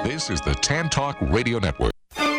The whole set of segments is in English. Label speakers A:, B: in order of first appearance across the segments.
A: This is the Tan Talk Radio Network.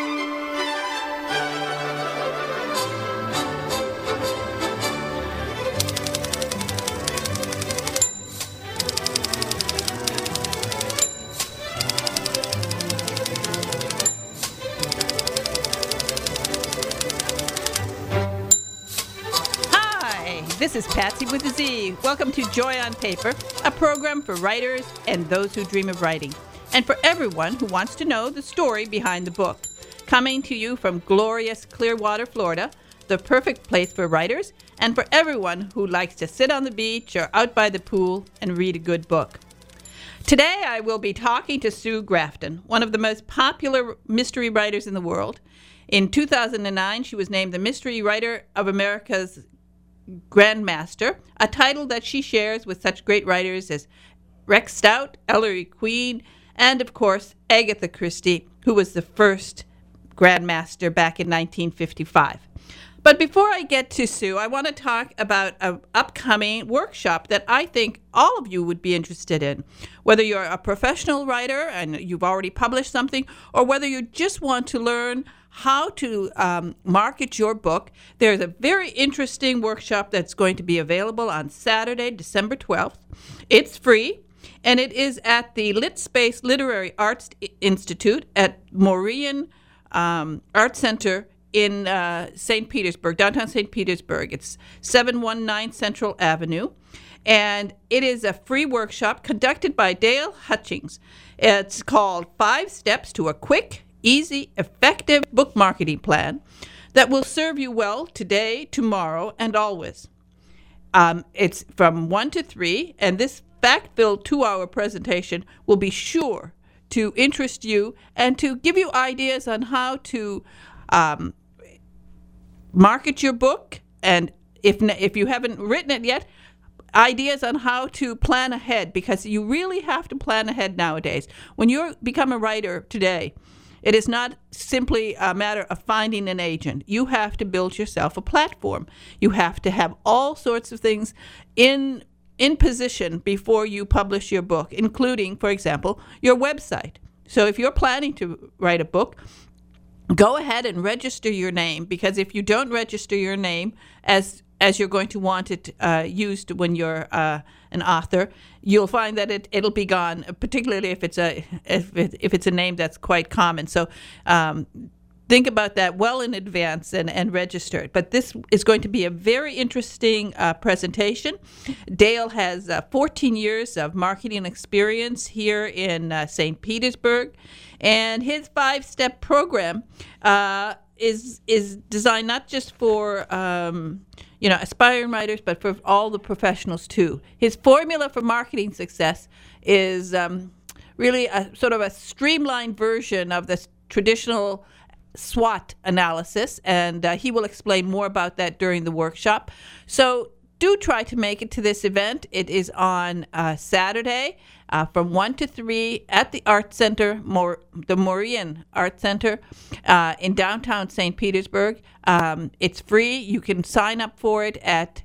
B: This is Patsy with a Z. Welcome to Joy on Paper, a program for writers and those who dream of writing, and for everyone who wants to know the story behind the book. Coming to you from glorious Clearwater, Florida, the perfect place for writers, and for everyone who likes to sit on the beach or out by the pool and read a good book. Today I will be talking to Sue Grafton, one of the most popular mystery writers in the world. In 2009, she was named the Mystery Writer of America's Grandmaster, a title that she shares with such great writers as Rex Stout, Ellery Queen, and of course Agatha Christie, who was the first Grandmaster back in 1955. But before I get to Sue, I want to talk about an upcoming workshop that I think all of you would be interested in. Whether you're a professional writer and you've already published something, or whether you just want to learn how to market your book, there's a very interesting workshop that's going to be available on Saturday, December 12th. It's free, and it is at the Lit Space Literary Arts Institute at Moraine Art Center in St. Petersburg, downtown St. Petersburg. It's 719 Central Avenue, and it is a free workshop conducted by Dale Hutchings. It's called 5 Steps to a Quick, Easy, Effective Book Marketing Plan that will serve you well today, tomorrow, and always. It's from 1 to 3, and this fact-filled 2-hour presentation will be sure to interest you and to give you ideas on how to market your book, and if you haven't written it yet, ideas on how to plan ahead, because you really have to plan ahead nowadays. When you become a writer today, it is not simply a matter of finding an agent. You have to build yourself a platform. You have to have all sorts of things in position before you publish your book, including, for example, your website. So if you're planning to write a book, go ahead and register your name, because if you don't register your name as you're going to want it used when you're an author, you'll find that it'll be gone, particularly if it's a name that's quite common. So think about that well in advance and register it. But this is going to be a very interesting presentation. Dale has 14 years of marketing experience here in St. Petersburg, and his 5-step program is designed not just for aspiring writers, but for all the professionals too. His formula for marketing success is really a sort of a streamlined version of the traditional SWOT analysis, and he will explain more about that during the workshop. So do try to make it to this event. It is on Saturday from 1 to 3 at the Art Center, the Moraine Art Center in downtown St. Petersburg. It's free. You can sign up for it at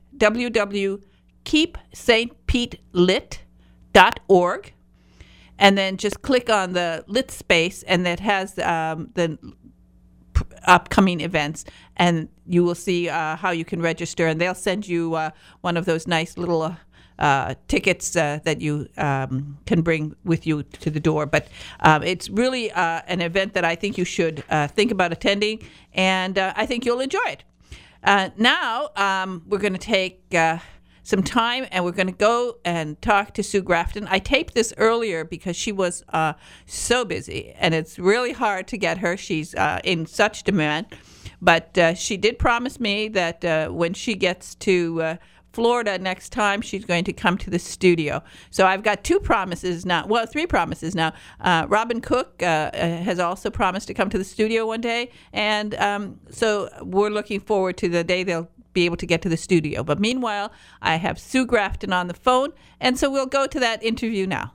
B: www.keepstpetelit.org, and then just click on the Lit Space, and that has the upcoming events, and you will see how you can register, and they'll send you one of those nice little tickets that you can bring with you to the door. But it's really an event that I think you should think about attending, and I think you'll enjoy it. Now we're going to take some time, and we're going to go and talk to Sue Grafton. I taped this earlier because she was so busy, and it's really hard to get her. She's in such demand. But she did promise me that when she gets to Florida next time, she's going to come to the studio. So I've got 3 promises now. Robin Cook has also promised to come to the studio one day, and so we're looking forward to the day they'll be able to get to the studio. But meanwhile, I have Sue Grafton on the phone, and so we'll go to that interview now.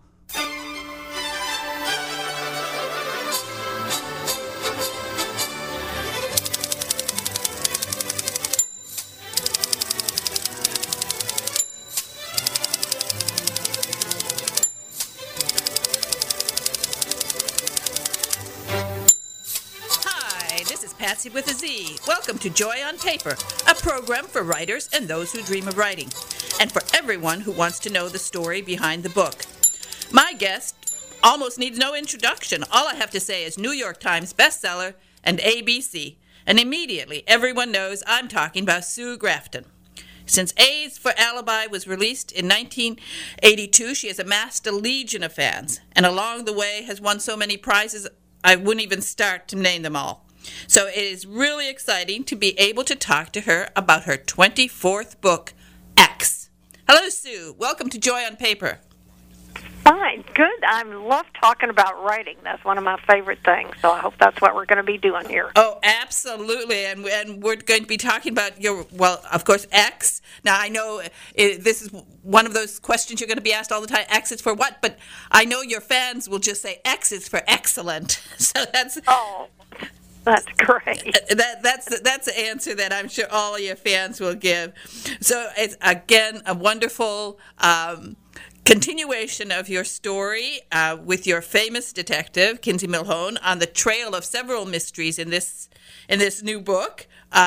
B: Patsy with a Z. Welcome to Joy on Paper, a program for writers and those who dream of writing, and for everyone who wants to know the story behind the book. My guest almost needs no introduction. All I have to say is New York Times bestseller and ABC, and immediately everyone knows I'm talking about Sue Grafton. Since A's for Alibi was released in 1982, she has amassed a legion of fans, and along the way has won so many prizes I wouldn't even start to name them all. So it is really exciting to be able to talk to her about her 24th book, X. Hello, Sue. Welcome to Joy on Paper.
C: Fine, good. I love talking about writing. That's one of my favorite things, so I hope that's what we're going to be doing here.
B: Oh, absolutely, and we're going to be talking about your, well, of course, X. Now, I know this is one of those questions you're going to be asked all the time, X is for what? But I know your fans will just say X is for excellent. So that's...
C: Oh, that's great.
B: That's the answer that I'm sure all your fans will give. So it's, again, a wonderful... continuation of your story with your famous detective Kinsey Millhone on the trail of several mysteries in this new book.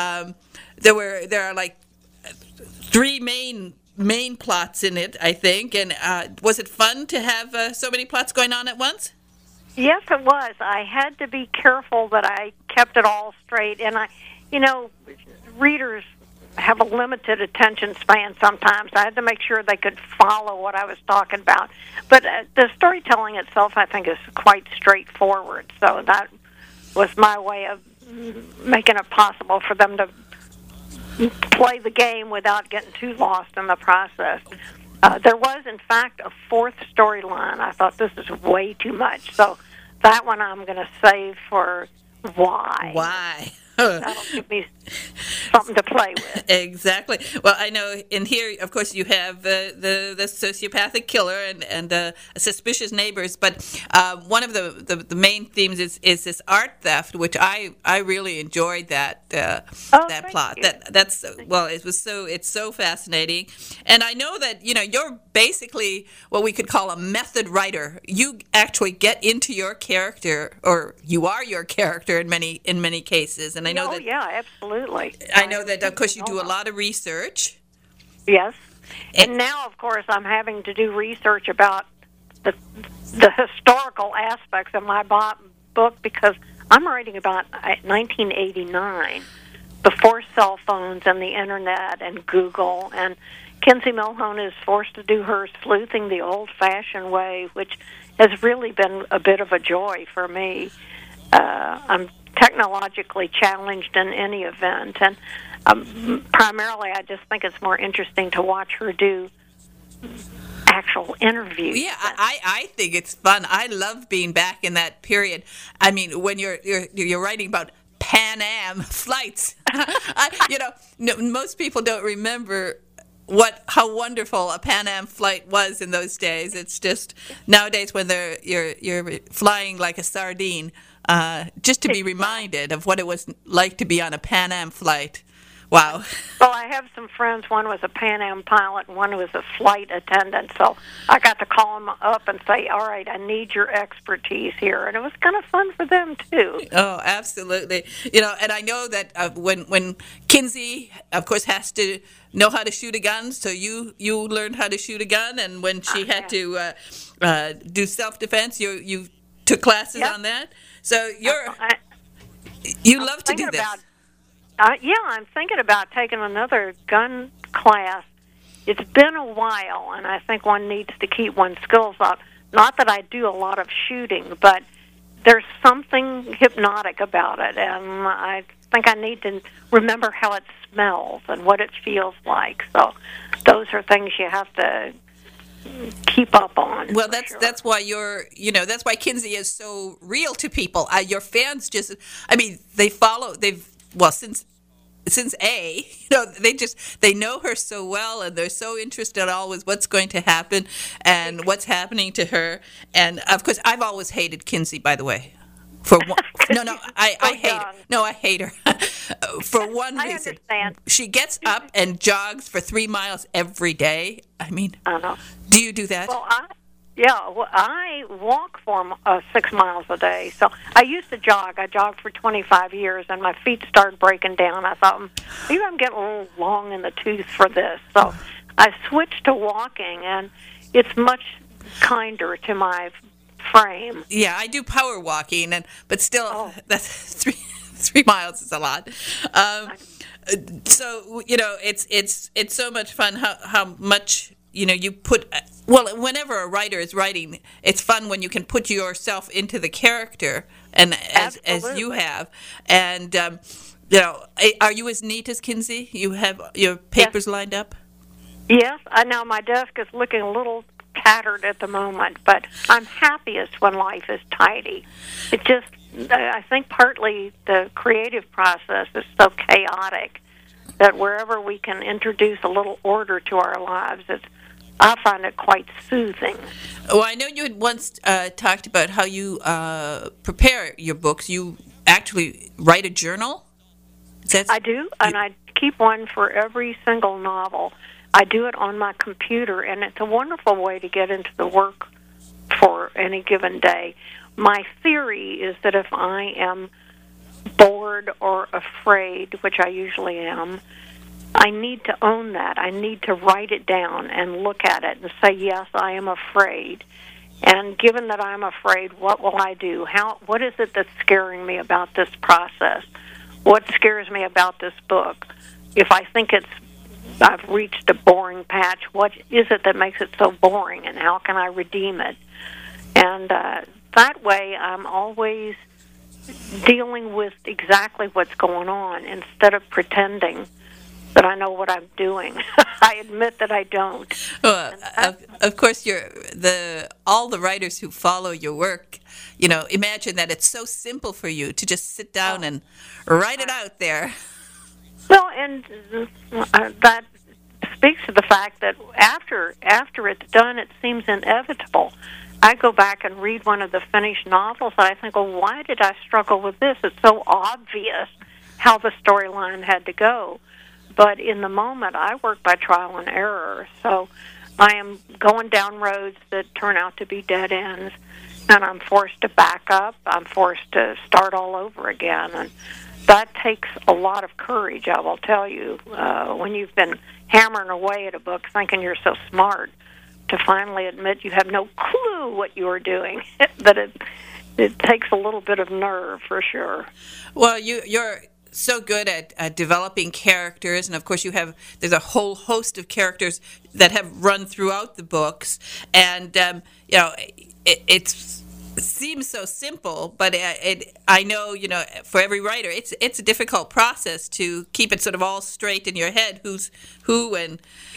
B: There are like three main plots in it, I think. And was it fun to have so many plots going on at once?
C: Yes, it was. I had to be careful that I kept it all straight, and readers have a limited attention span sometimes. I had to make sure they could follow what I was talking about. But the storytelling itself, I think, is quite straightforward. So that was my way of making it possible for them to play the game without getting too lost in the process. There was, in fact, a fourth storyline. I thought this is way too much. So that one I'm going to save for why.
B: Why?
C: That'll give me something to play with.
B: Exactly. Well, I know in here, of course, you have the sociopathic killer and suspicious neighbors, but one of the main themes is this art theft, which I really enjoyed that plot.
C: You.
B: It's so fascinating, and I know that you're basically what we could call a method writer. You actually get into your character, or you are your character in many cases. And I know that.
C: Yeah, absolutely.
B: I know that, of course, you do a lot of research.
C: Yes. And now, of course, I'm having to do research about the historical aspects of my book because I'm writing about 1989, before cell phones and the Internet and Google. And Kinsey Millhone is forced to do her sleuthing the old-fashioned way, which has really been a bit of a joy for me. I'm technologically challenged in any event, and primarily I just think it's more interesting to watch her do actual interviews.
B: Yeah, I think it's fun. I love being back in that period. I mean, when you're writing about Pan Am flights, most people don't remember how wonderful a Pan Am flight was in those days. It's just nowadays when you're flying like a sardine. Just to be reminded of what it was like to be on a Pan Am flight. Wow.
C: Well, I have some friends. One was a Pan Am pilot and one was a flight attendant. So I got to call them up and say, all right, I need your expertise here. And it was kind of fun for them, too.
B: Oh, absolutely. And I know that when Kinsey, of course, has to know how to shoot a gun, so you learned how to shoot a gun. And when she had to do self-defense, you took classes on that. So you love to do this.
C: I'm thinking about taking another gun class. It's been a while, and I think one needs to keep one's skills up. Not that I do a lot of shooting, but there's something hypnotic about it, and I think I need to remember how it smells and what it feels like. So those are things you have to keep up on.
B: Well, that's why that's why Kinsey is so real to people. Your fans since A, they know her so well, and they're so interested always what's going to happen and what's happening to her. And of course, I've always hated Kinsey, by the way. I hate her for one reason.
C: I understand.
B: She gets up and jogs for 3 miles every day. I mean,
C: I know.
B: Do you do that?
C: Well, Yeah, well, I walk for 6 miles a day. So I used to jog. I jogged for 25 years, and my feet started breaking down. I thought, maybe I'm getting a little long in the tooth for this. So I switched to walking, and it's much kinder to my frame.
B: Yeah, I do power walking, but still, that's 3 miles is a lot. So it's so much fun how much you put. Well, whenever a writer is writing, it's fun when you can put yourself into the character, and as you have. And are you as neat as Kinsey? You have your papers lined up?
C: Yes, I know my desk is looking a little tattered at the moment, but I'm happiest when life is tidy. I think partly the creative process is so chaotic that wherever we can introduce a little order to our lives, I find it quite soothing.
B: Well, I know you had once talked about how you prepare your books. You actually write a journal?
C: I do, and I keep one for every single novel. I do it on my computer, and it's a wonderful way to get into the work for any given day. My theory is that if I am bored or afraid, which I usually am, I need to own that. I need to write it down and look at it and say, yes, I am afraid. And given that I'm afraid, what will I do? What is it that's scaring me about this process? What scares me about this book? If I think I've reached a boring patch, what is it that makes it so boring, and how can I redeem it? And that way I'm always dealing with exactly what's going on instead of pretending that I know what I'm doing. I admit that I don't.
B: Well, of course, all the writers who follow your work, imagine that it's so simple for you to just sit down and write it out there.
C: Well, and that speaks to the fact that after it's done, it seems inevitable. I go back and read one of the finished novels, and I think, well, why did I struggle with this? It's so obvious how the storyline had to go. But in the moment, I work by trial and error. So I am going down roads that turn out to be dead ends, and I'm forced to back up. I'm forced to start all over again. And that takes a lot of courage, I will tell you, when you've been hammering away at a book thinking you're so smart, to finally admit you have no clue what you are doing. That it takes a little bit of nerve, for sure.
B: Well, you're so good at developing characters, and of course there's a whole host of characters that have run throughout the books, and it seems so simple, but I know for every writer it's a difficult process to keep it sort of all straight in your head, who's who, and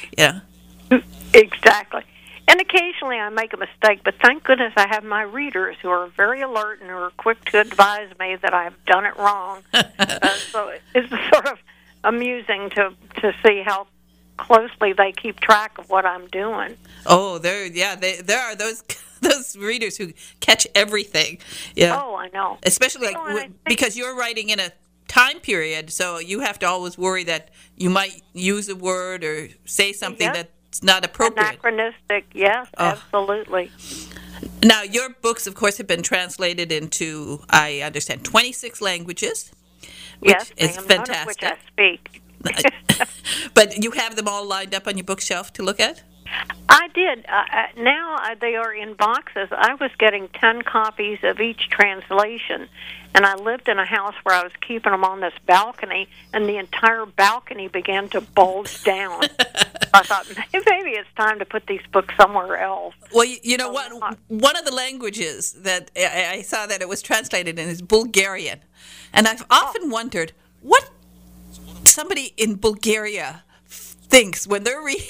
C: exactly. And occasionally I make a mistake, but thank goodness I have my readers who are very alert and who are quick to advise me that I've done it wrong. So it's sort of amusing to see how closely they keep track of what I'm doing.
B: Oh, there are those readers who catch everything. Yeah.
C: Oh, I know.
B: Especially because you're writing in a time period, so you have to always worry that you might use a word or say something that's not appropriate.
C: Anachronistic, yes, absolutely.
B: Now, your books, of course, have been translated into, I understand, 26 languages, which is fantastic.
C: None of which I speak.
B: But you have them all lined up on your bookshelf to look at?
C: I did. Now they are in boxes. I was getting 10 copies of each translation, and I lived in a house where I was keeping them on this balcony, and the entire balcony began to bulge down. I thought, maybe it's time to put these books somewhere else.
B: Well, you know what? One of the languages that I saw that it was translated in is Bulgarian, and I've often wondered what somebody in Bulgaria thinks when they're reading.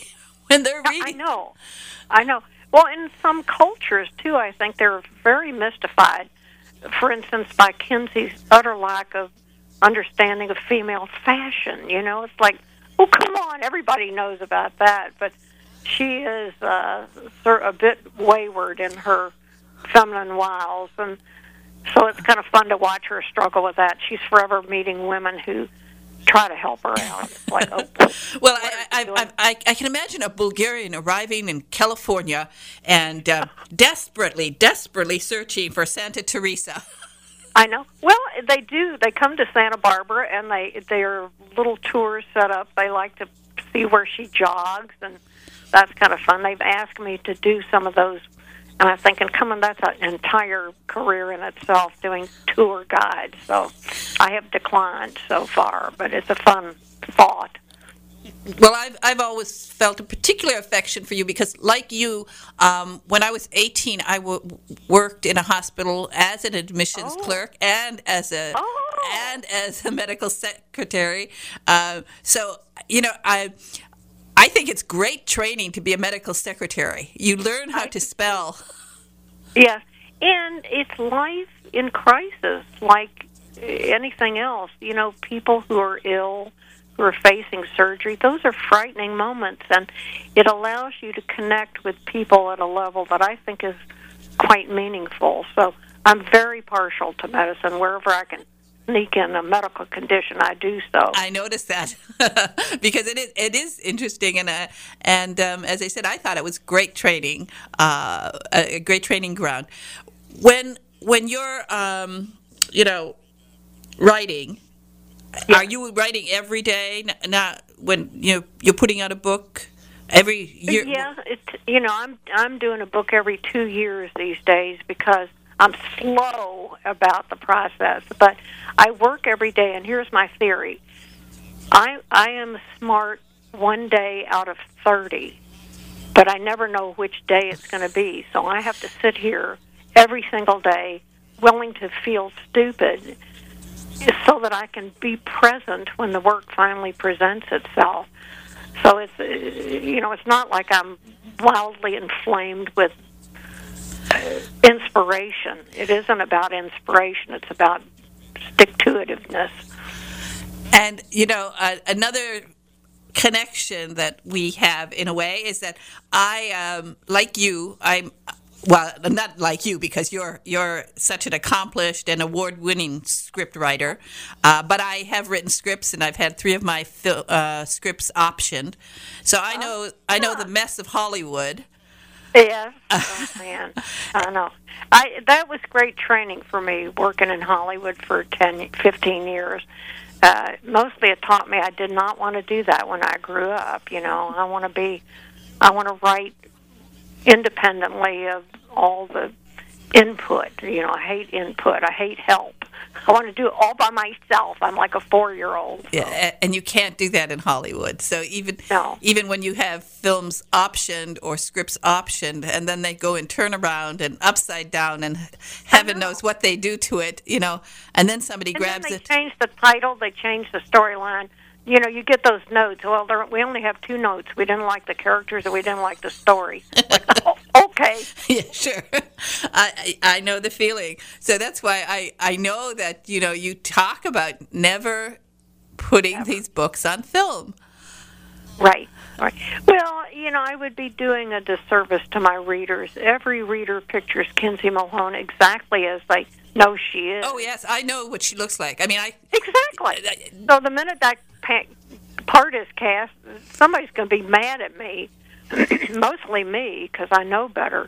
C: I know. Well, in some cultures, too, I think they're very mystified. For instance, by Kinsey's utter lack of understanding of female fashion. It's like, oh, come on, everybody knows about that. But she is a bit wayward in her feminine wiles. And so it's kind of fun to watch her struggle with that. She's forever meeting women who try to help her out. It's like, oh,
B: well, I can imagine a Bulgarian arriving in California and desperately searching for Santa Teresa.
C: I know. Well, they do. They come to Santa Barbara, and their little tours set up. They like to see where she jogs, and that's kind of fun. They've asked me to do some of those, and I'm thinking, come on, that's an entire career in itself, doing tour guides. So I have declined so far, but it's a fun thought.
B: Well, I've always felt a particular affection for you because, like you, when I was 18, I worked in a hospital as an admissions clerk and as a medical secretary. So, I think it's great training to be a medical secretary. You learn how to spell.
C: Yes, and it's life in crisis, like anything else. People who are ill, who are facing surgery, those are frightening moments, and it allows you to connect with people at a level that I think is quite meaningful. So I'm very partial to medicine. Wherever I can sneak in a medical condition, I do so.
B: I noticed that because it is interesting, and as I said, I thought it was great training, a great training ground. When you're writing. Yeah. Are you writing every day? Not when you're putting out a book every year.
C: Yeah, I'm doing a book every 2 years these days because I'm slow about the process. But I work every day, and here's my theory: I am smart one day out of 30, but I never know which day it's going to be. So I have to sit here every single day, willing to feel stupid, so that I can be present when the work finally presents itself. So it's not like I'm wildly inflamed with inspiration. It isn't about inspiration. It's about stick-to-itiveness.
B: And, another connection that we have in a way is that like you, well, not like you because you're such an accomplished and award-winning script writer, but I have written scripts and I've had 3 of my scripts optioned, so I know the mess of Hollywood.
C: Yes, oh, man, I know. That was great training for me working in Hollywood for 15 years. Mostly, it taught me I did not want to do that when I grew up. I want to write independently of all the input. I hate input. I hate help. I want to do it all by myself. I'm like a 4-year-old. So.
B: Yeah, and you can't do that in Hollywood. So even when you have films optioned or scripts optioned, and then they go and turn around and upside down, and heaven knows what they do to it, and then somebody grabs it.
C: They change the title. They change the storyline. You get those notes. Well, we only have 2 notes. We didn't like the characters, or we didn't like the story. Okay.
B: Yeah, sure. I know the feeling. So that's why I know that, you talk about never putting these books on film.
C: Right. Well, I would be doing a disservice to my readers. Every reader pictures Kinsey Millhone exactly as they know she is.
B: Oh, yes. I know what she looks like.
C: Exactly. So the minute that part is cast, somebody's going to be mad at me. Mostly me, because I know better.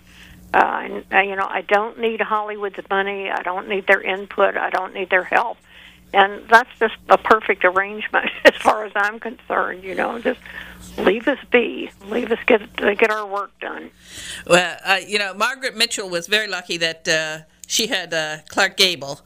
C: I don't need Hollywood's money. I don't need their input. I don't need their help. And that's just a perfect arrangement as far as I'm concerned. Just leave us be. Leave us get our work done.
B: Well, Margaret Mitchell was very lucky that she had Clark Gable.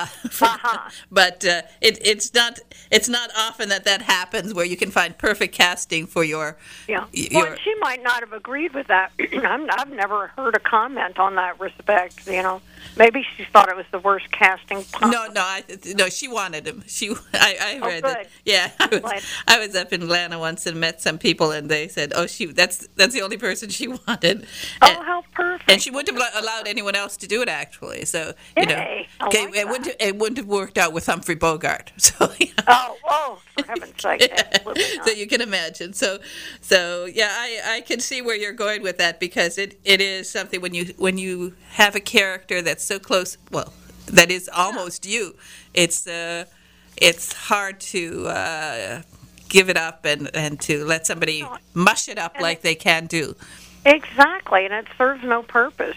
B: But it's not often that happens where you can find perfect casting for your.
C: Yeah. Well, she might not have agreed with that. I've never heard a comment on that respect. Maybe she thought it was the worst casting possible.
B: No, she wanted him. I read it. Yeah, I was up in Atlanta once and met some people, and they said, "Oh, that's the only person she wanted."
C: Oh, how perfect!
B: And she wouldn't have allowed anyone else to do it, actually. So it wouldn't have worked out with Humphrey Bogart. So
C: oh, for heaven's sake! Absolutely not.
B: So you can imagine. So yeah, I can see where you're going with that, because it is something when you have a character that's so close, well, that is almost you. It's it's hard to give it up and to let somebody mush it up like they can do.
C: Exactly, and it serves no purpose.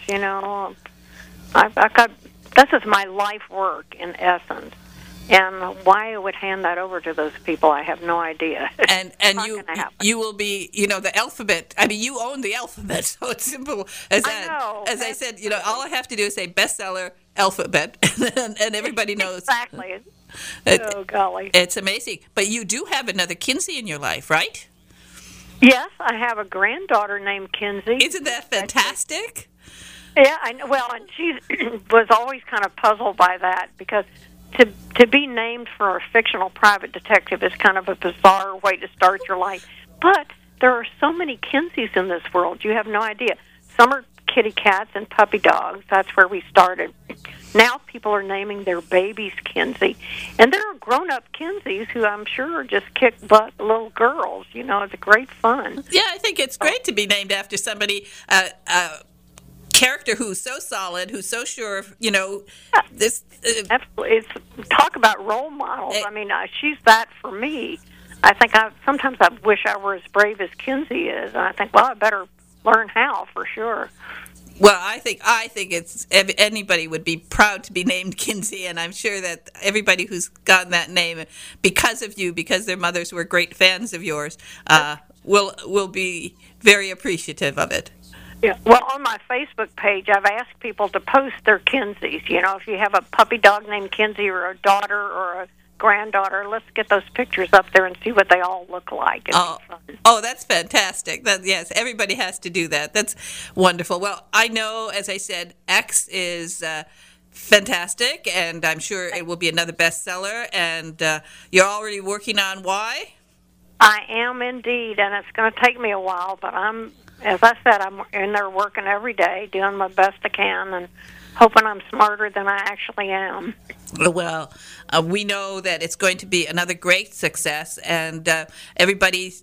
C: I've got this is my life work in essence, and why I would hand that over to those people, I have no idea.
B: And you will be, the alphabet. I mean, you own the alphabet, so it's simple as that.
C: I know.
B: As I said, all I have to do is say bestseller alphabet, and everybody knows.
C: Exactly. Oh golly,
B: it's amazing. But you do have another Kinsey in your life, right?
C: Yes, I have a granddaughter named Kinsey.
B: Isn't that fantastic?
C: Yeah, I know. Well, and she was always kind of puzzled by that because to be named for a fictional private detective is kind of a bizarre way to start your life. But there are so many Kinseys in this world, you have no idea. Some are kitty cats and puppy dogs. That's where we started. Now people are naming their babies Kinsey. And there are grown-up Kinseys who I'm sure are just kick-butt little girls. It's great fun.
B: Yeah, I think it's great to be named after somebody, character who's so solid, who's so sure, this...
C: Absolutely. Talk about role models. I mean, she's that for me. I think sometimes I wish I were as brave as Kinsey is. And I think, well, I better learn how for sure.
B: Well, I think it's anybody would be proud to be named Kinsey, and I'm sure that everybody who's gotten that name because of you, because their mothers were great fans of yours, will be very appreciative of it.
C: Yeah. Well, on my Facebook page, I've asked people to post their Kinseys. If you have a puppy dog named Kinsey or a daughter or a granddaughter, let's get those pictures up there and see what they all look like.
B: Oh, that's fantastic. Yes, everybody has to do that. That's wonderful. Well, I know, as I said, X is fantastic, and I'm sure it will be another bestseller, and you're already working on Y?
C: I am indeed, and it's going to take me a while, but as I said, I'm in there working every day, doing my best I can, and hoping I'm smarter than I actually am.
B: Well, we know that it's going to be another great success, and everybody's,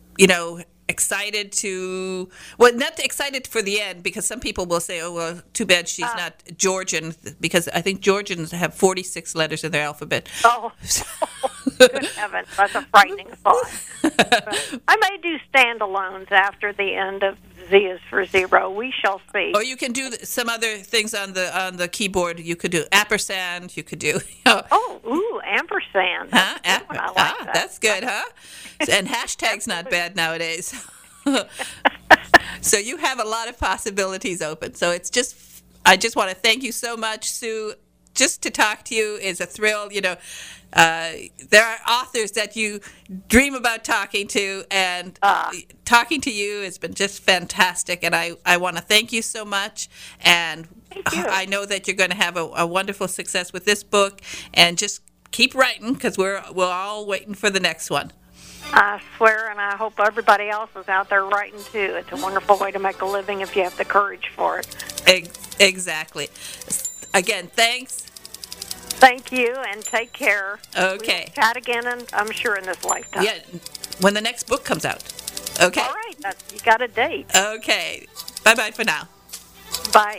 B: excited not excited for the end, because some people will say, oh, well, too bad she's not Georgian, because I think Georgians have 46 letters in their alphabet.
C: Oh, good heavens, that's a frightening thought. I may do standalones after the end of Z is for Zero. We shall see.
B: Or you can do some other things on the keyboard. You could do ampersand. You could do.
C: Ampersand.
B: Huh?
C: That's I like that.
B: That's good, huh? And hashtag's not bad nowadays. So you have a lot of possibilities open. So I just want to thank you so much, Sue. Just to talk to you is a thrill. There are authors that you dream about talking to, and talking to you has been just fantastic. And I want to thank you so much. And I know that you're going to have a wonderful success with this book. And just keep writing, because we're all waiting for the next one.
C: I swear, and I hope everybody else is out there writing too. It's a wonderful way to make a living if you have the courage for it.
B: Exactly. Again, thanks.
C: Thank you, and take care.
B: Okay.
C: We'll chat again, and I'm sure in this lifetime.
B: Yeah, when the next book comes out. Okay.
C: All right. You got a date.
B: Okay. Bye-bye for now.
C: Bye.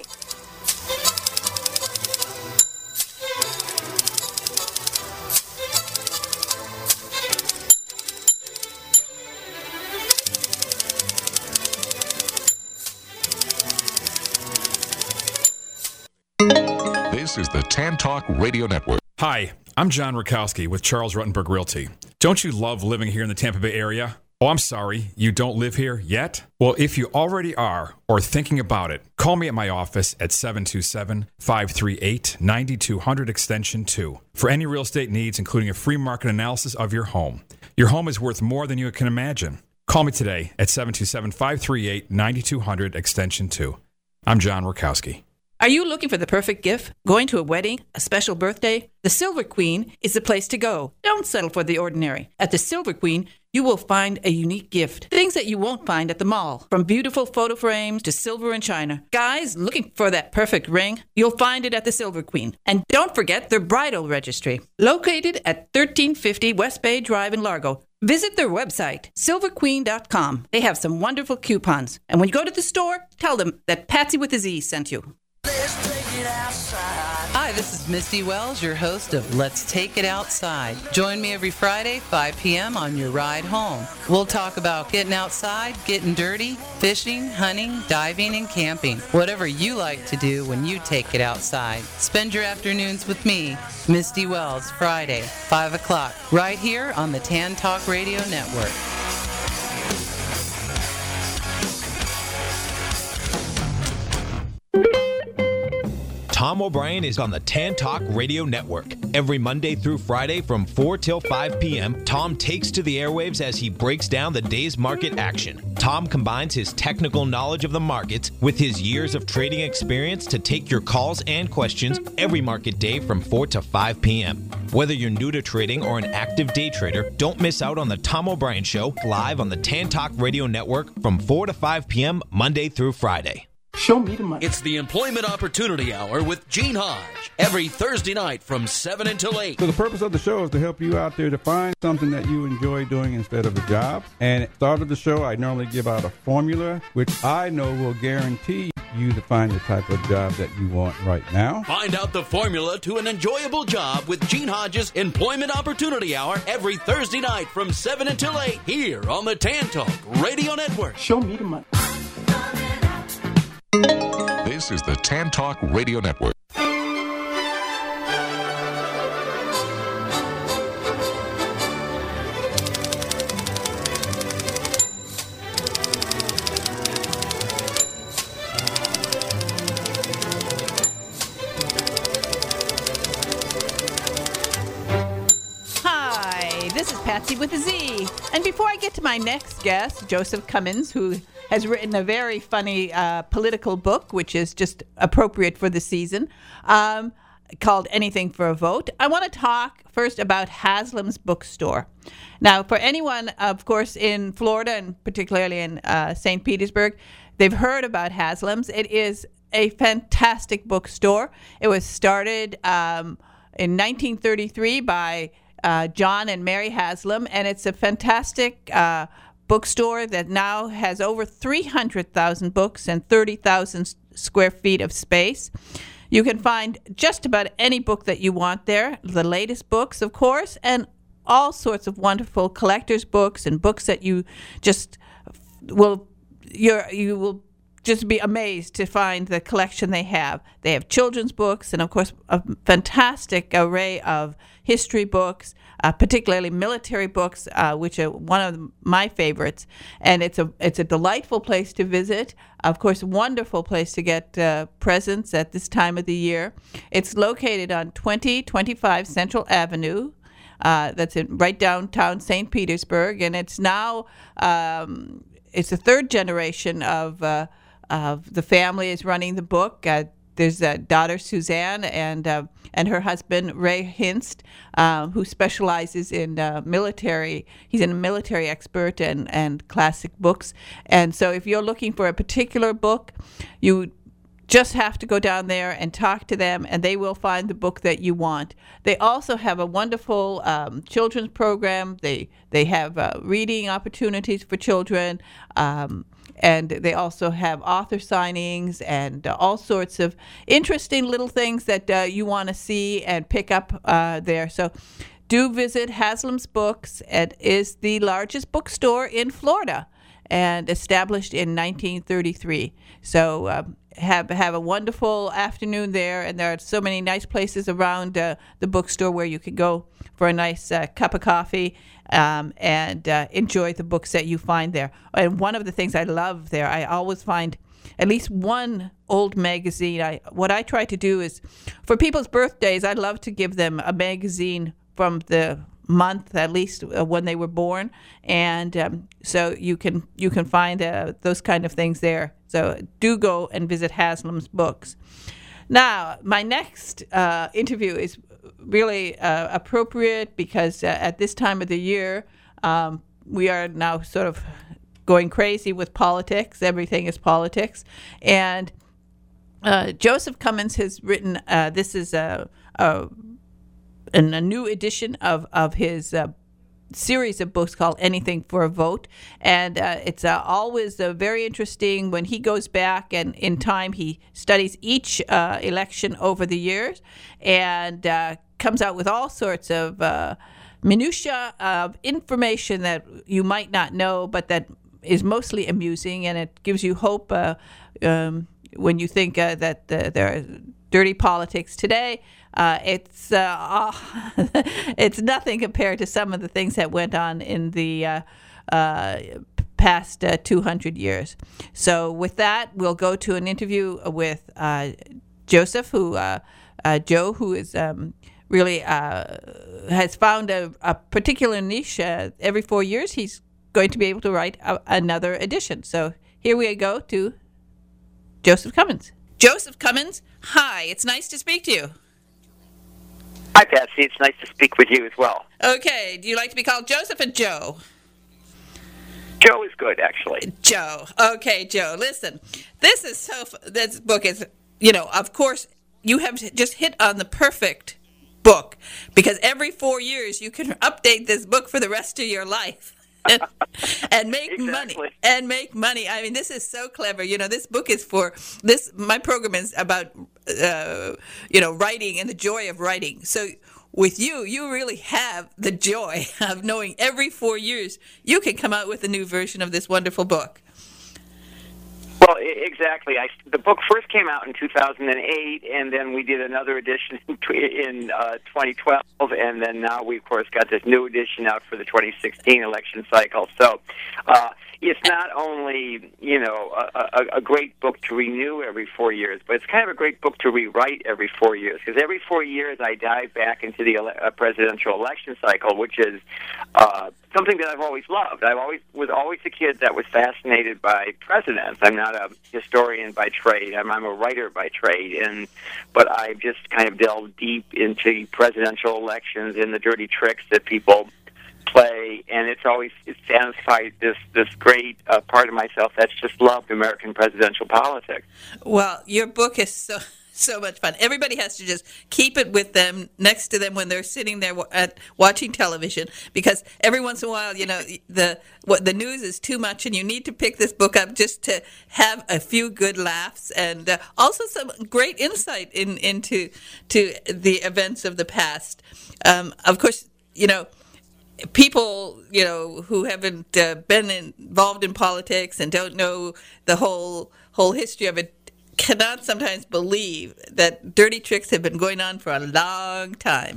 A: This is the Tan Talk Radio Network.
D: Hi, I'm John Rakowski with Charles Ruttenberg Realty. Don't you love living here in the Tampa Bay area? Oh, I'm sorry, you don't live here yet? Well, if you already are, or thinking about it, call me at my office at 727-538-9200 extension 2 for any real estate needs, including a free market analysis of your home. Your home is worth more than you can imagine. Call me today at 727-538-9200 extension 2. I'm John Rakowski.
B: Are you looking for the perfect gift? Going to a wedding? A special birthday? The Silver Queen is the place to go. Don't settle for the ordinary. At the Silver Queen, you will find a unique gift. Things that you won't find at the mall. From beautiful photo frames to silver and china. Guys looking for that perfect ring? You'll find it at the Silver Queen. And don't forget their bridal registry. Located at 1350 West Bay Drive in Largo. Visit their website, silverqueen.com. They have some wonderful coupons. And when you go to the store, tell them that Patsy with a Z sent you.
E: Let's take it outside.
B: I
E: this is Misty Wells, your host of Let's Take It Outside. Join me every Friday, 5 p.m. on your ride home. We'll talk about getting outside, getting dirty, fishing, hunting, diving, and camping. Whatever you like to do when you take it outside. Spend your afternoons with me, Misty Wells, Friday, 5 o'clock, right here on the Tan Talk Radio Network.
F: Tom O'Brien is on the Tan Talk Radio Network. Every Monday through Friday from 4 till 5 p.m., Tom takes to the airwaves as he breaks down the day's market action. Tom combines his technical knowledge of the markets with his years of trading experience to take your calls and questions every market day from 4 to 5 p.m. Whether you're new to trading or an active day trader, don't miss out on the Tom O'Brien Show live on the Tan Talk Radio Network from 4 to 5 p.m. Monday through Friday.
G: Show me the money.
H: It's the Employment Opportunity Hour with Gene Hodge every Thursday night from 7 until 8.
I: So the purpose of the show is to help you out there to find something that you enjoy doing instead of a job. And at the start of the show, I normally give out a formula, which I know will guarantee you to find the type of job that you want right now.
H: Find out the formula to an enjoyable job with Gene Hodge's Employment Opportunity Hour every Thursday night from 7 until 8 here on the Tan Talk Radio Network.
G: Show me the money.
A: This is the Tan Talk Radio Network.
B: Hi, this is Patsy with a Z. And before I get to my next guest, Joseph Cummins, who has written a very funny political book, which is just appropriate for the season, called Anything for a Vote. I want to talk first about Haslam's Bookstore. Now, for anyone, of course, in Florida and particularly in St. Petersburg, they've heard about Haslam's. It is a fantastic bookstore. It was started in 1933 by John and Mary Haslam, and it's a fantastic bookstore that now has over 300,000 books and 30,000 square feet of space. You can find just about any book that you want there, the latest books, of course, and all sorts of wonderful collector's books and books that you just will just be amazed to find the collection they have. They have children's books and, of course, a fantastic array of history books, particularly military books, which are one of my favorites. And it's a delightful place to visit. Of course, a wonderful place to get presents at this time of the year. It's located on 2025 Central Avenue. That's in right downtown St. Petersburg, and it's now it's the third generation of the family is running the book. There's a daughter, Suzanne, and her husband, Ray Hinst, who specializes in military. He's a military expert and classic books. And so if you're looking for a particular book, you just have to go down there and talk to them, and they will find the book that you want. They also have a wonderful children's program. They have reading opportunities for children. And they also have author signings and all sorts of interesting little things that you want to see and pick up there. So do visit Haslam's Books. It is the largest bookstore in Florida and established in 1933. So have a wonderful afternoon there. And there are so many nice places around the bookstore where you can go for a nice cup of coffee and enjoy the books that you find there. And one of the things I love there, I always find at least one old magazine. What I try to do is, for people's birthdays, I love to give them a magazine from the month, at least when they were born, and so you can find those kind of things there. So do go and visit Haslam's Books. Now, my next interview is really appropriate because at this time of the year, we are now sort of going crazy with politics. Everything is politics. And Joseph Cummins has written, this is a new edition of his series of books called Anything for a Vote. And it's always very interesting when he goes back and in time he studies each election over the years and comes out with all sorts of minutia of information that you might not know, but that is mostly amusing, and it gives you hope when you think that there are dirty politics today. It's it's nothing compared to some of the things that went on in the past 200 years. So with that, we'll go to an interview with Joseph, Joe, who is really has found a particular niche. Every 4 years, he's going to be able to write another edition. So here we go to Joseph Cummins. Joseph Cummins, hi. It's nice to speak to you.
G: Hi, Patsy. It's nice to speak with you as well.
B: Okay. Do you like to be called Joseph or Joe?
G: Joe is good, actually.
B: Joe. Okay, Joe. Listen, this book is, of course, you have just hit on the perfect book, because every 4 years you can update this book for the rest of your life. and make money. I mean, this is so clever. This book is for this. My program is about, writing and the joy of writing. So with you really have the joy of knowing every 4 years you can come out with a new version of this wonderful book.
G: Well, exactly. The book first came out in 2008, and then we did another edition in 2012, and then now we, of course, got this new edition out for the 2016 election cycle. So it's not only, a great book to renew every 4 years, but it's kind of a great book to rewrite every 4 years, because every 4 years I dive back into the presidential election cycle, which is something that I've always loved. I was always a kid that was fascinated by presidents. I'm not a historian by trade. I'm a writer by trade, but I've just kind of delved deep into presidential elections and the dirty tricks that people play, and it satisfied this great part of myself that's just loved American presidential politics.
B: Well, your book is so much fun. Everybody has to just keep it with them, next to them when they're sitting there watching television, because every once in a while, the news is too much, and you need to pick this book up just to have a few good laughs and also some great insight into the events of the past. Of course, people, who haven't been involved in politics and don't know the whole history of it cannot sometimes believe that dirty tricks have been going on for a long time.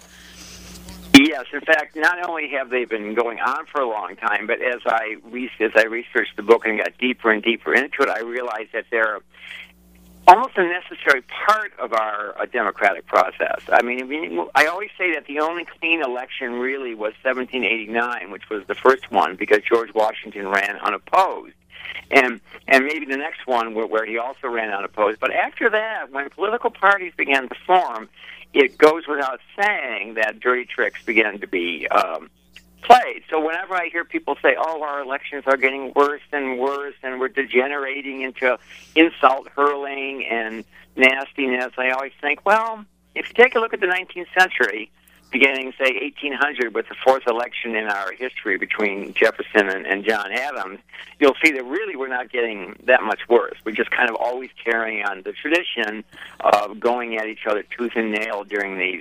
G: Yes, in fact, not only have they been going on for a long time, but as I researched the book and got deeper and deeper into it, I realized that they're almost a necessary part of our democratic process. I mean, I always say that the only clean election really was 1789, which was the first one, because George Washington ran unopposed. And maybe the next one where he also ran unopposed. But after that, when political parties began to form, it goes without saying that dirty tricks began to be played. So whenever I hear people say, our elections are getting worse and worse, and we're degenerating into insult hurling and nastiness, I always think, well, if you take a look at the 19th century, beginning, say, 1800 with the fourth election in our history between Jefferson and John Adams, you'll see that really we're not getting that much worse. We're just kind of always carrying on the tradition of going at each other tooth and nail during these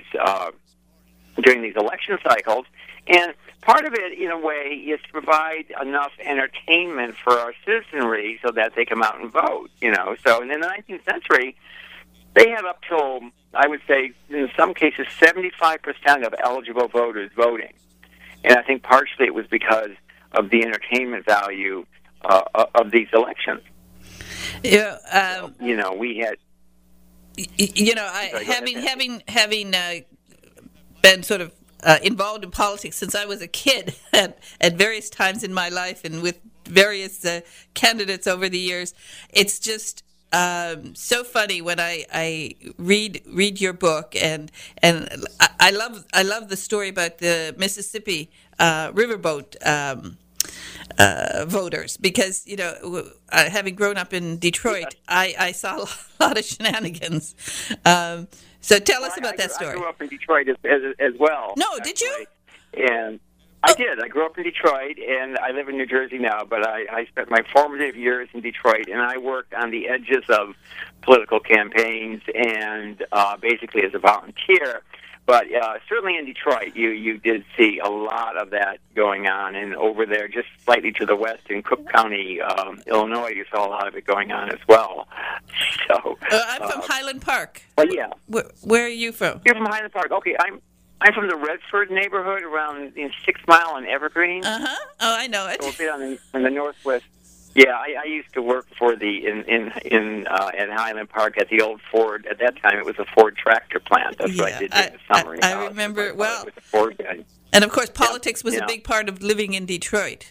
G: election cycles. And part of it, in a way, is to provide enough entertainment for our citizenry so that they come out and vote, So in the 19th century, they had up till, I would say, in some cases, 75% of eligible voters voting. And I think partially it was because of the entertainment value of these elections.
B: Yeah,
G: we had...
B: having been sort of involved in politics since I was a kid at various times in my life and with various candidates over the years, it's just... so funny when I read your book, and I love the story about the Mississippi riverboat voters, because having grown up in Detroit, I saw a lot of shenanigans. So tell us about that story.
G: I grew up in Detroit as well.
B: No, actually. Did you?
G: And I did. I grew up in Detroit, and I live in New Jersey now, but I spent my formative years in Detroit, and I worked on the edges of political campaigns and basically as a volunteer. But certainly in Detroit, you did see a lot of that going on, and over there, just slightly to the west in Cook County, Illinois, you saw a lot of it going on as well. So
B: I'm from Highland Park.
G: Well, yeah.
B: Where are you from?
G: You're from Highland Park. Okay, I'm from the Redford neighborhood around 6 Mile and Evergreen.
B: Uh-huh. Oh, I know it.
G: So a bit on the northwest. Yeah, I used to work for at Highland Park at the old Ford. At that time, it was a Ford tractor plant. That's what I did in the summer.
B: I remember it well.
G: It was a Ford guy.
B: And of course, politics was a big part of living in Detroit.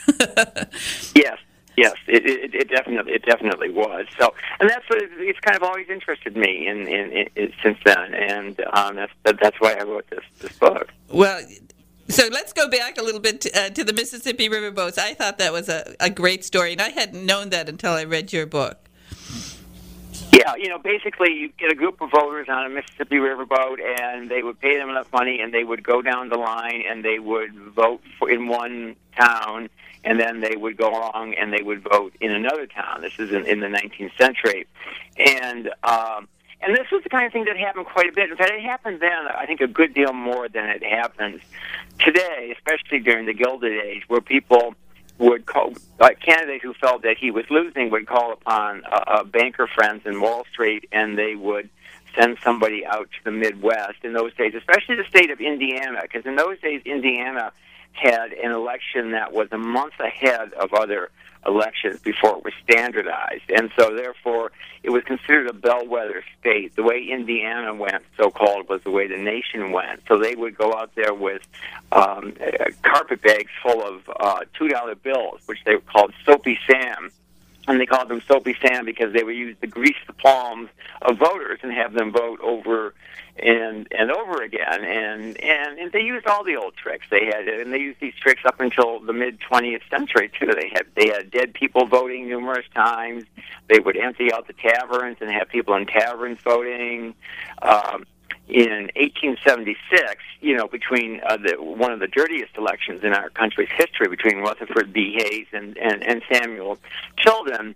G: Yes, it definitely was. So, and that's what it's kind of always interested me in since then, and that's why I wrote this book.
B: Well. So let's go back a little bit to the Mississippi River boats. I thought that was a great story, and I hadn't known that until I read your book.
G: Yeah, basically you get a group of voters on a Mississippi River boat, and they would pay them enough money, and they would go down the line, and they would vote in one town, and then they would go along and they would vote in another town. This is in the 19th century. And this was the kind of thing that happened quite a bit. In fact, it happened then, I think, a good deal more than it happens today, especially during the Gilded Age, where people would call, candidates who felt that he was losing would call upon banker friends in Wall Street, and they would send somebody out to the Midwest in those days, especially the state of Indiana, because in those days, Indiana had an election that was a month ahead of other elections before it was standardized. And so, therefore, it was considered a bellwether state. The way Indiana went, so-called, was the way the nation went. So they would go out there with carpet bags full of $2 bills, which they called Soapy Sam. And they called them Soapy Sam because they would use to grease the palms of voters and have them vote over and over again. And they used all the old tricks they had, and they used these tricks up until the mid 20th century too. They had dead people voting numerous times. They would empty out the taverns and have people in taverns voting. In 1876, between one of the dirtiest elections in our country's history, between Rutherford B. Hayes and Samuel Tilden,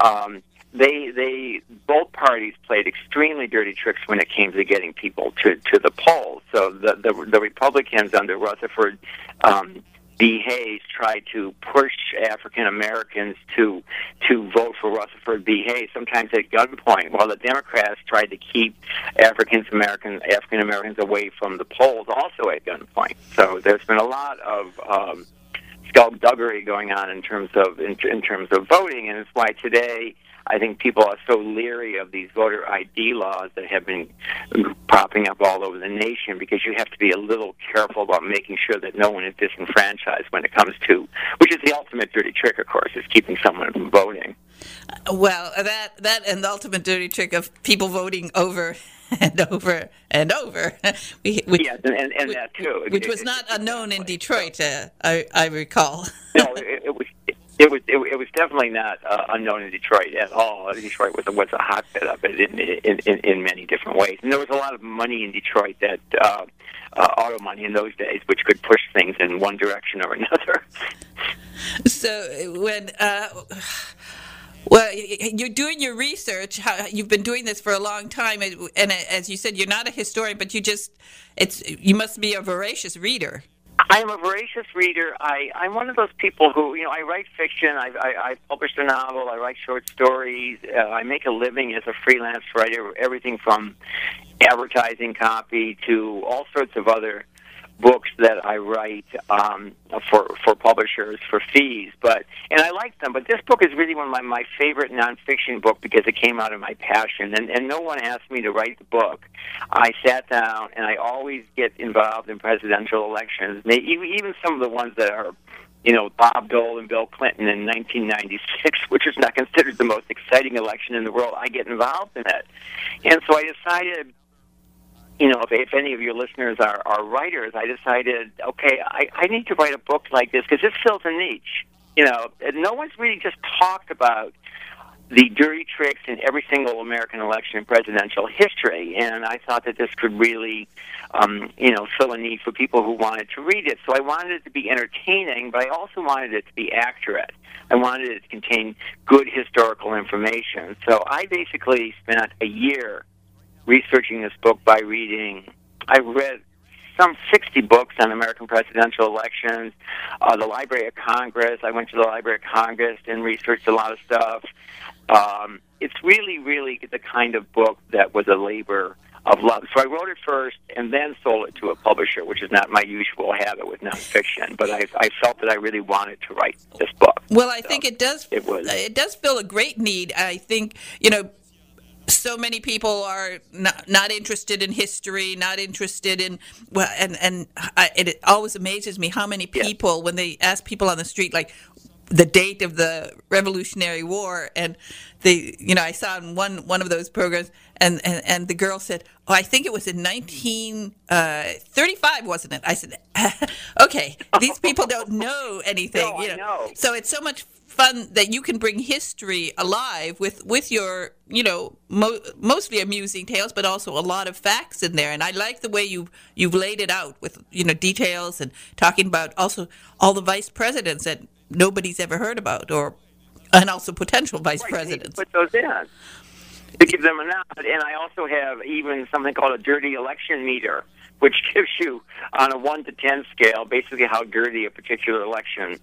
G: they both parties played extremely dirty tricks when it came to getting people to the polls. So the Republicans under Rutherford B. Hayes tried to push African Americans to vote for Rutherford B. Hayes, sometimes at gunpoint, while the Democrats tried to keep African Americans away from the polls, also at gunpoint. So there's been a lot of skullduggery going on in terms of voting, and it's why today I think people are so leery of these voter ID laws that have been popping up all over the nation, because you have to be a little careful about making sure that no one is disenfranchised when it comes to, which is the ultimate dirty trick, of course, is keeping someone from voting.
B: Well, that and the ultimate dirty trick of people voting over and over and over.
G: Yes, and that too.
B: Which was not unknown in Detroit, I recall.
G: No, it was definitely not unknown in Detroit at all. Detroit was a hotbed of it in many different ways, and there was a lot of money in Detroit that auto money in those days, which could push things in one direction or another.
B: So when. Well, you're doing your research. You've been doing this for a long time, and as you said, you're not a historian, but you must be a voracious reader.
G: I am a voracious reader. I'm one of those people who, I write fiction. I published a novel. I write short stories. I make a living as a freelance writer, everything from advertising copy to all sorts of other books that I write for publishers for fees, and I like them. But this book is really one of my favorite nonfiction book because it came out of my passion. And no one asked me to write the book. I sat down, and I always get involved in presidential elections, even some of the ones that are, Bob Dole and Bill Clinton in 1996, which is not considered the most exciting election in the world. I get involved in it, and so I decided. If any of your listeners are writers, I decided, okay, I need to write a book like this because this fills a niche. No one's really just talked about the dirty tricks in every single American election in presidential history, and I thought that this could really, fill a need for people who wanted to read it. So I wanted it to be entertaining, but I also wanted it to be accurate. I wanted it to contain good historical information. So I basically spent a year researching this book by reading. I read some 60 books on American presidential elections, the Library of Congress. I went to the Library of Congress and researched a lot of stuff. It's really, really the kind of book that was a labor of love. So I wrote it first and then sold it to a publisher, which is not my usual habit with nonfiction. But I felt that I really wanted to write this book.
B: Well, I think it does. It does fill a great need. I think, so many people are not interested in history, not interested in, it always amazes me how many people, when they ask people on the street, like, the date of the Revolutionary War, and I saw in one of those programs, and the girl said, "Oh, I think it was in 1935, wasn't it?" I said, "Okay, these people don't know anything."
G: No, I know.
B: So it's so much fun that you can bring history alive with your mostly amusing tales, but also a lot of facts in there. And I like the way you've laid it out with details and talking about also all the vice presidents that nobody's ever heard about, and also potential vice presidents.
G: Put those in to give them a nod. And I also have even something called a dirty election meter, which gives you on a 1 to 10 scale basically how dirty a particular election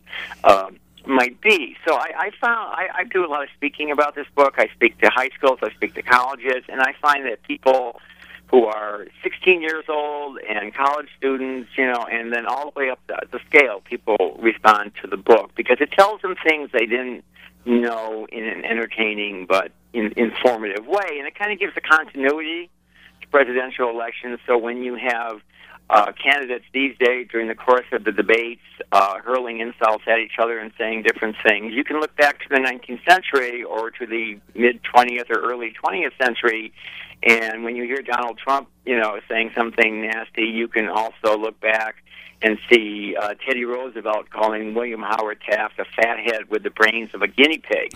G: might be. So I found I do a lot of speaking about this book. I speak to high schools, I speak to colleges, and I find that people who are 16 years old and college students, and then all the way up the scale, people respond to the book because it tells them things they didn't know in an entertaining but informative way, and it kind of gives a continuity to presidential elections. So when you have candidates these days during the course of the debates hurling insults at each other and saying different things, you can look back to the 19th century or to the mid-20th or early 20th century, and when you hear Donald Trump, saying something nasty, you can also look back and see Teddy Roosevelt calling William Howard Taft a fathead with the brains of a guinea pig,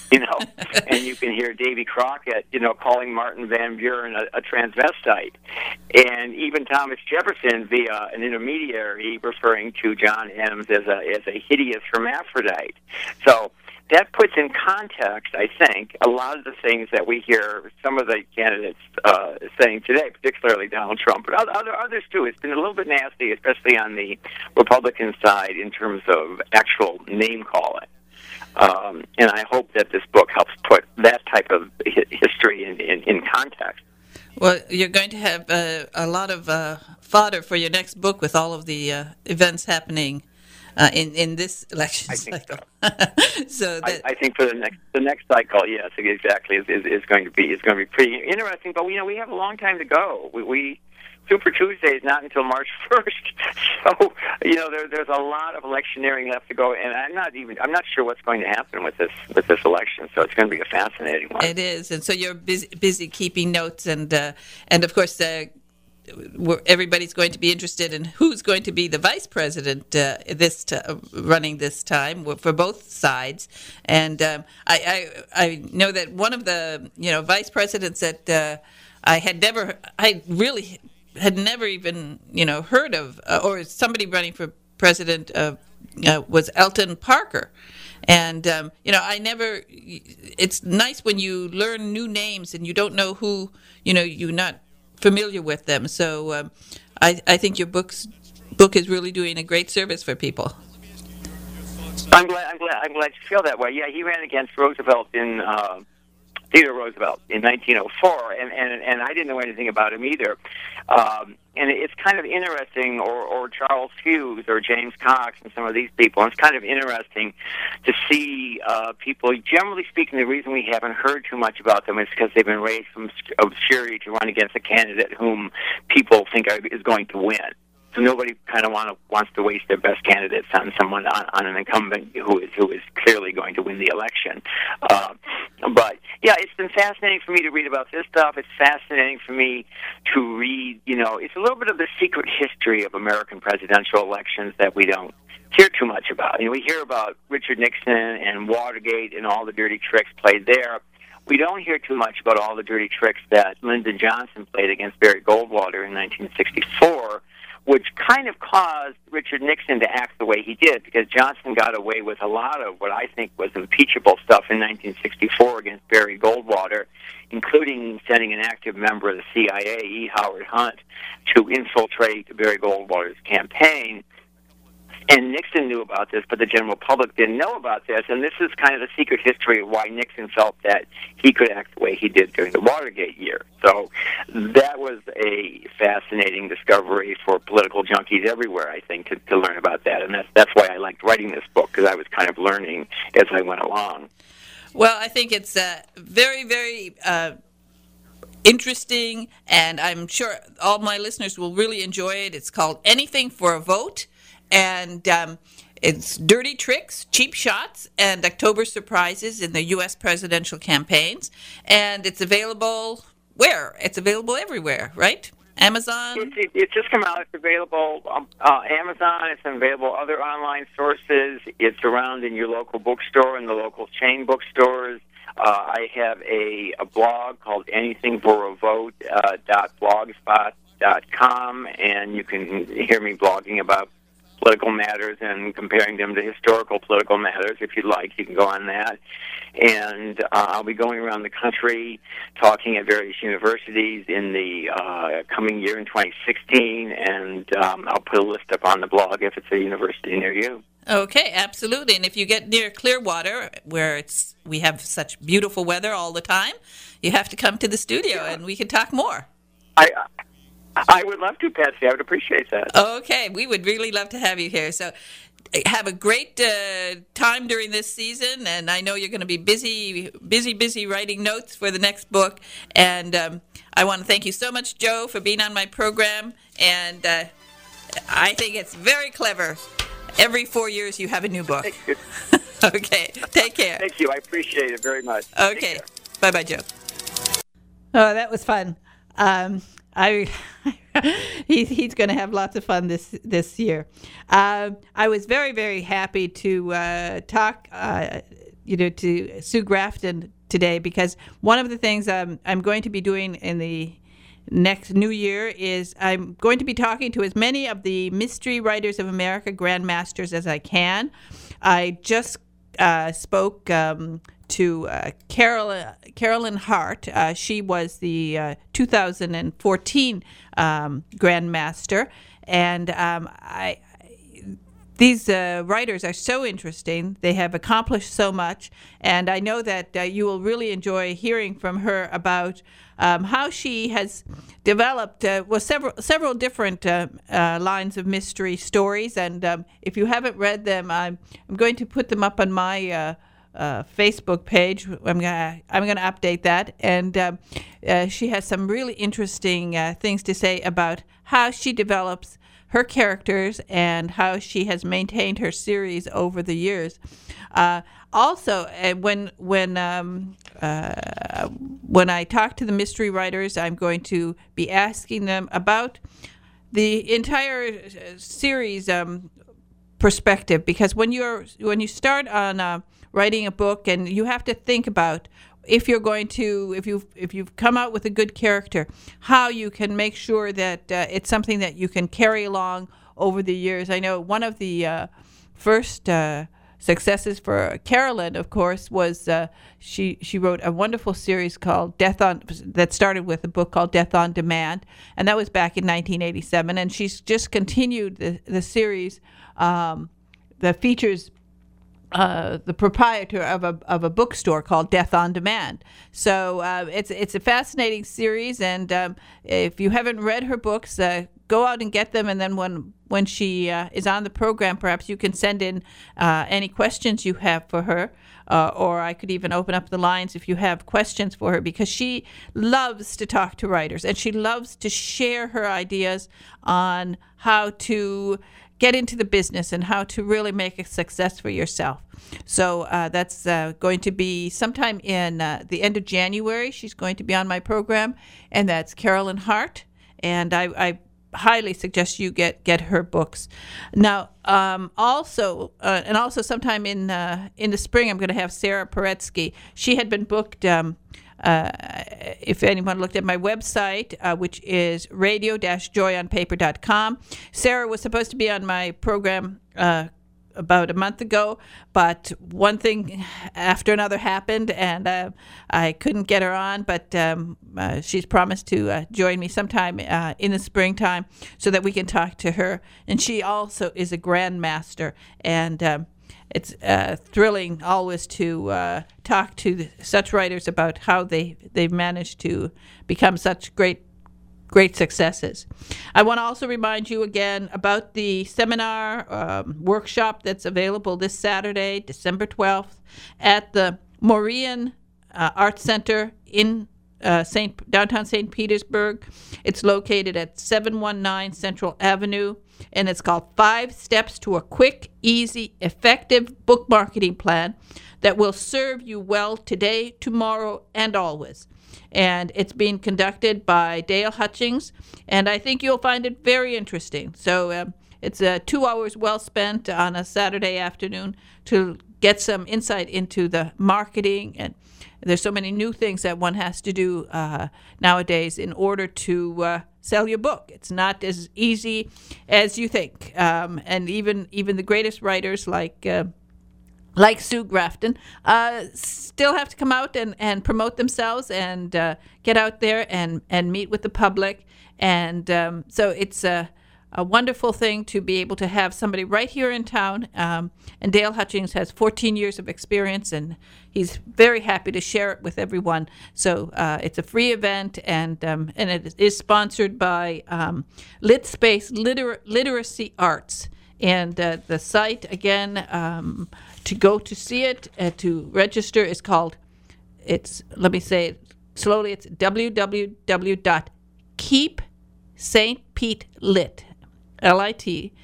G: and you can hear Davy Crockett, calling Martin Van Buren a transvestite, and even Thomas Jefferson via an intermediary referring to John Adams as a hideous hermaphrodite. So that puts in context, I think, a lot of the things that we hear some of the candidates saying today, particularly Donald Trump, but others too. It's been a little bit nasty, especially on the Republican side in terms of actual name calling. And I hope that this book helps put that type of history in context.
B: Well, you're going to have a lot of fodder for your next book with all of the events happening in this election cycle.
G: So I think for the next cycle, yes, exactly, is going to be pretty interesting. But we have a long time to go. We Super Tuesday is not until March 1st, so there's a lot of electioneering left to go, and I'm not sure what's going to happen with this election. So it's going to be a fascinating one.
B: It is, and so you're busy keeping notes, and of course. Everybody's going to be interested in who's going to be the vice president running this time for both sides, and I know that one of the vice presidents that I really had never even heard of, or somebody running for president was Elton Parker. And I never. It's nice when you learn new names and you don't know who you're not familiar with them. So I think your book is really doing a great service for people.
G: I'm glad you feel that way. Yeah, he ran against Roosevelt Theodore Roosevelt in 1904, and I didn't know anything about him either. And it's kind of interesting, or Charles Hughes or James Cox and some of these people. And it's kind of interesting to see people. Generally speaking, the reason we haven't heard too much about them is because they've been raised from obscurity to run against a candidate whom people think is going to win. So nobody kind of wants to waste their best candidates on someone on an incumbent who is clearly going to win the election. But yeah, it's been fascinating for me to read about this stuff. It's fascinating for me to read. It's a little bit of the secret history of American presidential elections that we don't hear too much about. We hear about Richard Nixon and Watergate and all the dirty tricks played there. We don't hear too much about all the dirty tricks that Lyndon Johnson played against Barry Goldwater in 1964, which kind of caused Richard Nixon to act the way he did, because Johnson got away with a lot of what I think was impeachable stuff in 1964 against Barry Goldwater, including sending an active member of the CIA, E. Howard Hunt, to infiltrate Barry Goldwater's campaign. And Nixon knew about this, but the general public didn't know about this. And this is kind of the secret history of why Nixon felt that he could act the way he did during the Watergate year. So that was a fascinating discovery for political junkies everywhere, I think, to learn about that. And that's why I liked writing this book, because I was kind of learning as I went along.
B: Well, I think it's very, very interesting, and I'm sure all my listeners will really enjoy it. It's called Anything for a Vote. And it's dirty tricks, cheap shots, and October surprises in the U.S. presidential campaigns. And it's available where? It's available everywhere, right? Amazon?
G: It's just come out. It's available Amazon. It's available other online sources. It's around in your local bookstore and the local chain bookstores. I have a blog called anythingforavote.blogspot.com, and you can hear me blogging about political matters and comparing them to historical political matters. If you'd like, you can go on that. And I'll be going around the country talking at various universities in the coming year in 2016, and I'll put a list up on the blog if it's a university near you.
B: Okay, absolutely. And if you get near Clearwater, where we have such beautiful weather all the time, you have to come to the studio, and we can talk more.
G: I would love to, Patsy. I would appreciate that.
B: Okay, we would really love to have you here. So have a great time during this season, and I know you're going to be busy writing notes for the next book. And I want to thank you so much, Joe, for being on my program. And I think it's very clever. Every 4 years you have a new book.
G: Thank you.
B: Okay, take care.
G: Thank you. I appreciate it very much.
B: Okay, bye-bye, Joe. Oh, that was fun. He's going to have lots of fun this year. I was very, very happy to talk to Sue Grafton today, because one of the things I'm going to be doing in the next new year is I'm going to be talking to as many of the Mystery Writers of America Grandmasters as I can. I just spoke to Carolyn Hart. She was the 2014 Grandmaster, and these writers are so interesting. They have accomplished so much, and I know that you will really enjoy hearing from her about how she has developed several different lines of mystery stories. And if you haven't read them, I'm going to put them up on my Facebook page. I'm gonna update that, and she has some really interesting things to say about how she develops her characters and how she has maintained her series over the years. Also, when I talk to the mystery writers, I'm going to be asking them about the entire series perspective, because when you start on writing a book, and you have to think about if you've come out with a good character, how you can make sure that it's something that you can carry along over the years. I know one of the first successes for Carolyn, of course, was she wrote a wonderful series called that started with a book called Death on Demand, and that was back in 1987. And she's just continued the series that features the proprietor of a bookstore called Death on Demand. So it's a fascinating series, and if you haven't read her books, go go out and get them, and then when she is on the program, perhaps you can send in any questions you have for her, or I could even open up the lines if you have questions for her, because she loves to talk to writers, and she loves to share her ideas on how to get into the business and how to really make a success for yourself. So that's going to be sometime in the end of January. She's going to be on my program, and that's Carolyn Hart. And I highly suggest you get her books. Now, also sometime in the spring, I'm going to have Sarah Paretsky. She had been booked. If anyone looked at my website, which is radio-joyonpaper.com, Sarah was supposed to be on my program about a month ago, but one thing after another happened, and I couldn't get her on, but she's promised to join me sometime in the springtime so that we can talk to her. And she also is a grandmaster, and it's thrilling always to talk to such writers about how they've managed to become such great successes. I want to also remind you again about the seminar workshop that's available this Saturday, December 12th, at the Maureen Arts Center in downtown St. Petersburg. It's located at 719 Central Avenue, and it's called 5 Steps to a Quick, Easy, Effective Book Marketing Plan that will serve you well today, tomorrow, and always. And it's being conducted by Dale Hutchings, and I think you'll find it very interesting. So it's 2 hours well spent on a Saturday afternoon to get some insight into the marketing, and there's so many new things that one has to do nowadays in order to sell your book. It's not as easy as you think, and even the greatest writers like Sue Grafton, still have to come out and promote themselves and get out there and meet with the public. And so it's a wonderful thing to be able to have somebody right here in town. And Dale Hutchings has 14 years of experience, and he's very happy to share it with everyone. So it's a free event, and it is sponsored by LitSpace Literacy Arts. And the site, again, to go to see it, to register, is called, let me say it slowly, it's www.keepstpetelit, L-I-T,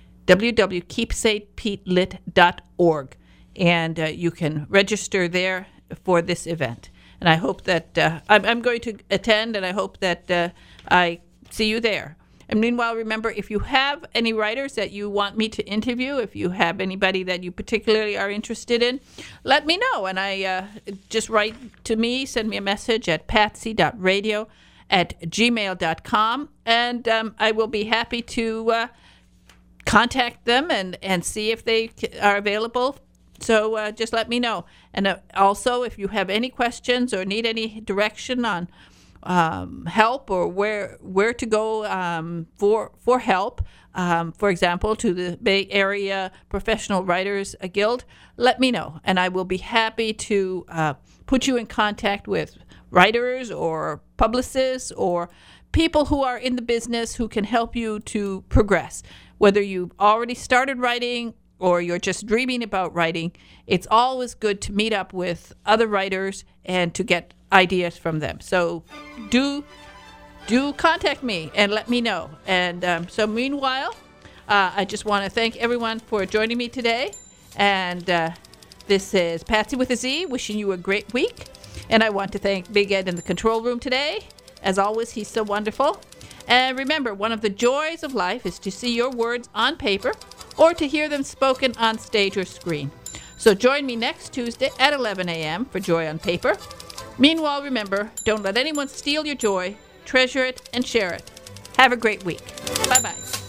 B: www.keepstpetelit.org. And you can register there for this event. And I hope that I'm going to attend, and I hope that I see you there. And meanwhile, remember, if you have any writers that you want me to interview, if you have anybody that you particularly are interested in, let me know. And I just write to me, send me a message at patsy.radio@gmail.com, and I will be happy to contact them and see if they are available. So just let me know. And also, if you have any questions or need any direction on help, or where to go for help, for example, to the Bay Area Professional Writers Guild, let me know, and I will be happy to put you in contact with writers or publicists or people who are in the business who can help you to progress. Whether you've already started writing or you're just dreaming about writing, it's always good to meet up with other writers and to get ideas from them. So do contact me and let me know. And so meanwhile, I just want to thank everyone for joining me today. And this is Patsy with a Z, wishing you a great week. And I want to thank Big Ed in the control room today. As always, he's so wonderful. And remember, one of the joys of life is to see your words on paper or to hear them spoken on stage or screen. So join me next Tuesday at 11 a.m. for Joy on Paper. Meanwhile, remember, don't let anyone steal your joy. Treasure it and share it. Have a great week. Bye-bye.